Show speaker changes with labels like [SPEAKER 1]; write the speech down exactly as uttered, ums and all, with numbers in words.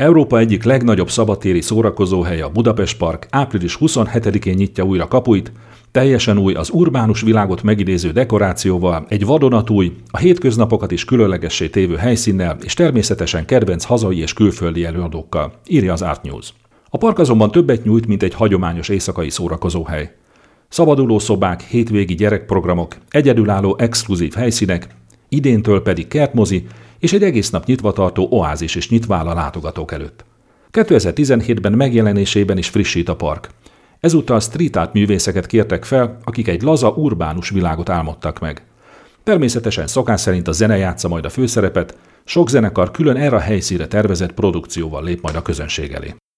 [SPEAKER 1] Európa egyik legnagyobb szabadtéri szórakozóhelye, a Budapest Park április huszonhetedikén nyitja újra kapuit, teljesen új, az urbánus világot megidéző dekorációval, egy vadonatúj, a hétköznapokat is különlegessé tévő helyszínnel, és természetesen kedvenc hazai és külföldi előadókkal, írja az Art News. A park azonban többet nyújt, mint egy hagyományos éjszakai szórakozóhely. Szabadulószobák, hétvégi gyerekprogramok, egyedülálló exkluzív helyszínek, idéntől pedig kertmozi és egy egész nap nyitva tartó oázis is nyitva áll a látogatók előtt. kétezer-tizenhétben megjelenésében is frissít a park. Ezúttal street art művészeket kértek fel, akik egy laza, urbánus világot álmodtak meg. Természetesen szokás szerint a zene játsza majd a főszerepet, sok zenekar külön erre a helyszínre tervezett produkcióval lép majd a közönség elé.